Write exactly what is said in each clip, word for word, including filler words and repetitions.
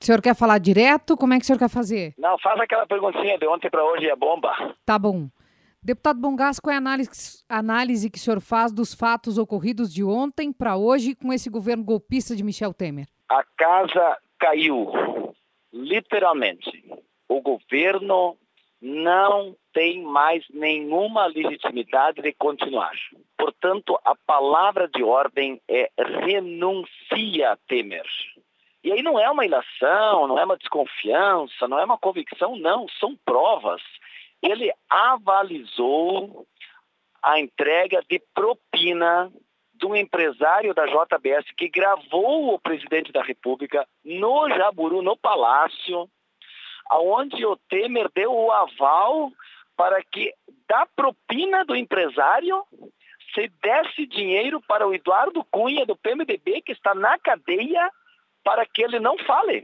senhor quer falar direto? Como é que o senhor quer fazer? Não, faz aquela perguntinha de ontem para hoje é bomba. Tá bom. Deputado Bongas, qual é a análise, análise que o senhor faz dos fatos ocorridos de ontem para hoje com esse governo golpista de Michel Temer? A casa caiu, literalmente. O governo não tem mais nenhuma legitimidade de continuar. Portanto, a palavra de ordem é renuncia, Temer. E aí não é uma ilação, não é uma desconfiança, não é uma convicção, não, são provas. Ele avalizou a entrega de propina do empresário da J B S que gravou o presidente da República no Jaburu, no Palácio, onde o Temer deu o aval para que da propina do empresário se desse dinheiro para o Eduardo Cunha do P M D B, que está na cadeia, para que ele não fale.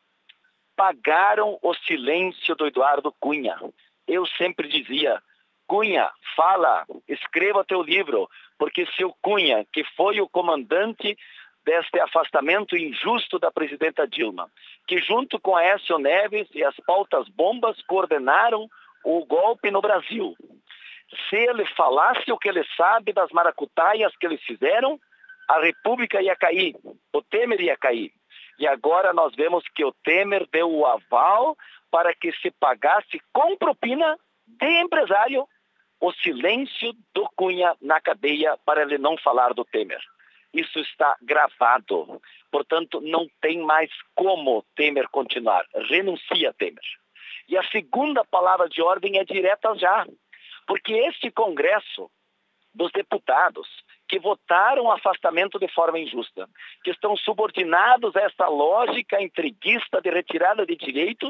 Pagaram o silêncio do Eduardo Cunha. Eu sempre dizia, Cunha, fala, escreva teu livro, porque se o Cunha, que foi o comandante deste afastamento injusto da presidenta Dilma, que junto com Aécio Neves e as pautas bombas coordenaram o golpe no Brasil, se ele falasse o que ele sabe das maracutaias que eles fizeram, a República ia cair, o Temer ia cair. E agora nós vemos que o Temer deu o aval para que se pagasse com propina de empresário o silêncio do Cunha na cadeia para ele não falar do Temer. Isso está gravado. Portanto, não tem mais como Temer continuar. Renuncia, Temer. E a segunda palavra de ordem é direta já. Porque este Congresso dos deputados que votaram o afastamento de forma injusta, que estão subordinados a essa lógica intriguista de retirada de direitos,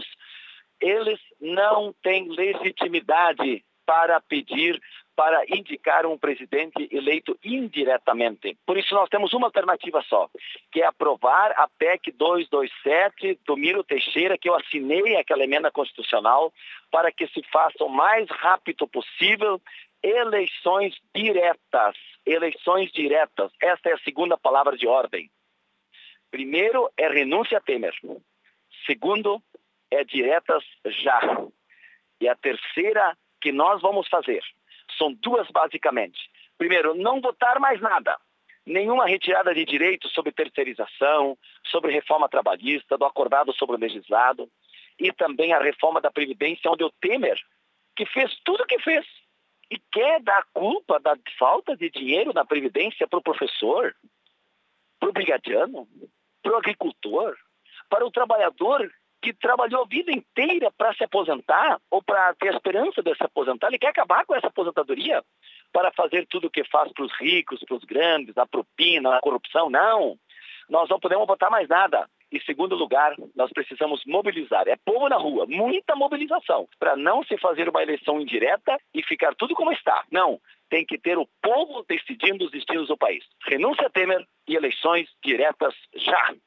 eles não têm legitimidade para pedir, para indicar um presidente eleito indiretamente. Por isso nós temos uma alternativa só, que é aprovar a P E C duzentos e vinte e sete do Miro Teixeira, que eu assinei aquela emenda constitucional, para que se faça o mais rápido possível eleições diretas. Eleições diretas. Essa é a segunda palavra de ordem. Primeiro é renúncia a Temer. Segundo é diretas já. E a terceira que nós vamos fazer são duas basicamente. Primeiro, não votar mais nada. Nenhuma retirada de direitos sobre terceirização, sobre reforma trabalhista, do acordado sobre o legislado, e também a reforma da Previdência, onde o Temer, que fez tudo o que fez, e quer dar culpa da falta de dinheiro na Previdência para o professor, para o brigadiano, para o agricultor, para o trabalhador que trabalhou a vida inteira para se aposentar ou para ter a esperança de se aposentar. Ele quer acabar com essa aposentadoria para fazer tudo o que faz para os ricos, para os grandes, a propina, a corrupção. Não, nós não podemos votar mais nada. Em segundo lugar, nós precisamos mobilizar. É povo na rua, muita mobilização, para não se fazer uma eleição indireta e ficar tudo como está. Não, tem que ter o povo decidindo os destinos do país. Renúncia a Temer e eleições diretas já.